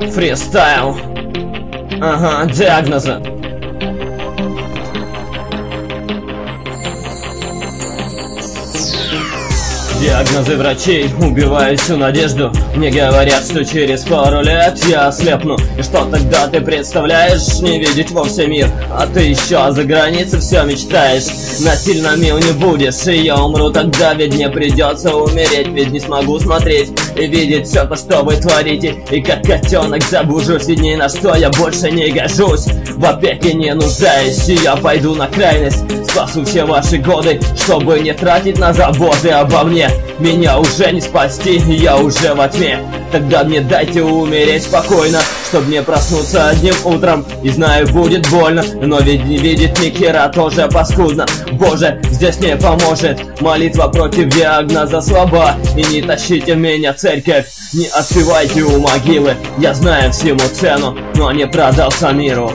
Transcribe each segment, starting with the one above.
Фристайл. Ага, диагнозы. Диагнозы врачей убивают всю надежду. Мне говорят, что через пару лет я ослепну. И что тогда ты представляешь? Не видеть вовсе мир. А ты еще за границей все мечтаешь. Насильно мил не будешь, и я умру тогда. Ведь мне придется умереть, ведь не смогу смотреть и видеть все то, что вы творите. И как котенок забужусь, и ни на что я больше не гожусь. В опеке не нуждаюсь, и я пойду на крайность. Спасу все ваши годы, чтобы не тратить на заботы обо мне. Меня уже не спасти, я уже во тьме. Тогда мне дайте умереть спокойно, чтобы мне проснуться одним утром. И знаю, будет больно, но ведь не видит ни хера тоже паскудно. Боже, здесь не поможет молитва против диагноза слаба. И не тащите меня, церковь, не отпевайте у могилы. Я знаю всему цену, но не продался миру.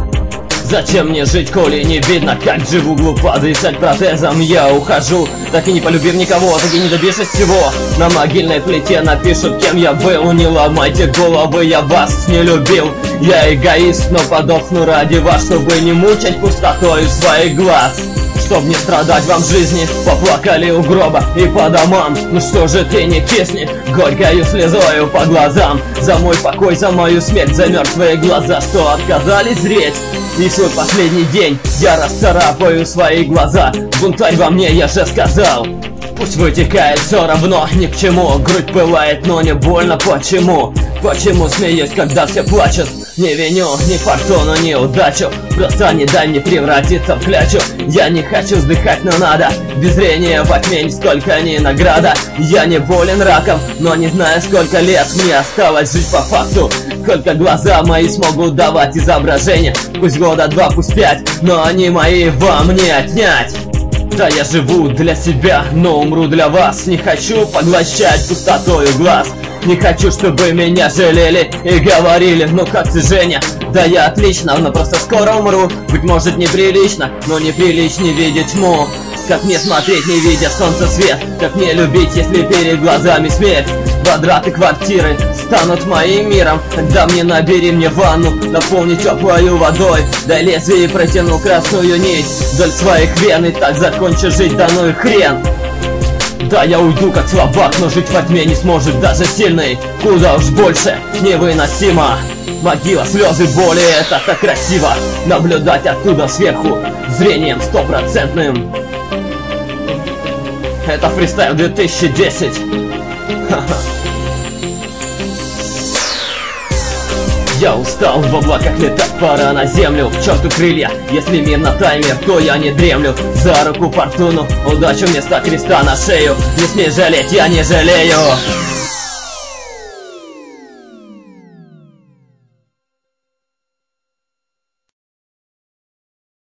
Зачем мне жить, коли не видно, как живу глупо, дышать протезом я ухожу. Так и не полюбив никого, так и не добившись всего. На могильной плите напишут, кем я был. Не ломайте головы, я вас не любил. Я эгоист, но подохну ради вас, чтобы не мучать пустотой своих глаз. Чтоб не страдать вам в жизни, поплакали у гроба и по домам. Ну что же ты не кисни, горькою слезою по глазам. За мой покой, за мою смерть, за мертвые глаза, что отказались зреть. И свой последний день я расцарапаю свои глаза. Бунтарь во мне, я же сказал. Пусть вытекает, все равно ни к чему. Грудь пылает, но не больно. Почему? Почему смеюсь, когда все плачут? Не виню ни фортуну, ни удачу. Просто не дай мне превратиться в клячу. Я не хочу вздыхать, но надо. Без зрения во тьме нисколько не награда. Я не болен раком, но не знаю, сколько лет мне осталось жить по факту. Сколько глаза мои смогут давать изображения. Пусть года два, пусть 5, но они мои вам не отнять. Да, я живу для себя, но умру для вас. Не хочу поглощать пустотою глаз. Не хочу, чтобы меня жалели и говорили: ну как ты, Женя? Да я отлично, но просто скоро умру. Быть может неприлично, но неприличнее видеть тьму. Как мне смотреть, не видя солнца свет? Как мне любить, если перед глазами смерть? Квадраты квартиры станут моим миром. Тогда мне набери мне ванну, наполни теплою водой. Дай лезвие и протяну красную нить вдоль своих вен. И так закончу жить, да ну и хрен. Да, я уйду как слабак, но жить во тьме не сможет даже сильный. Куда уж больше, невыносимо. Могила, слезы, боли, это так красиво. Наблюдать оттуда сверху, зрением стопроцентным. Это фристайл 2010. Я устал в облаках летать, пора на землю. К черту крылья, если мир на таймер, то я не дремлю. За руку фортуну, удачу вместо креста на шею. Не смей жалеть, я не жалею.